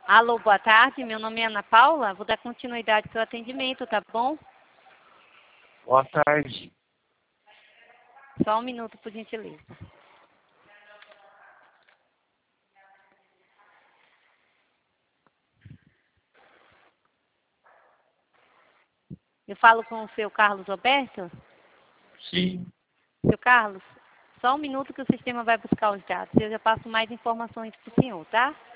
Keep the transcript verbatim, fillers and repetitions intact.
Alô, boa tarde. Meu nome é Ana Paula. Vou dar continuidade ao seu atendimento, tá bom? Boa tarde. Só um minuto, por gentileza. Eu falo com o seu Carlos Roberto? Sim. Seu Carlos, só um minuto que o sistema vai buscar os dados. Eu já passo mais informações para o senhor, tá?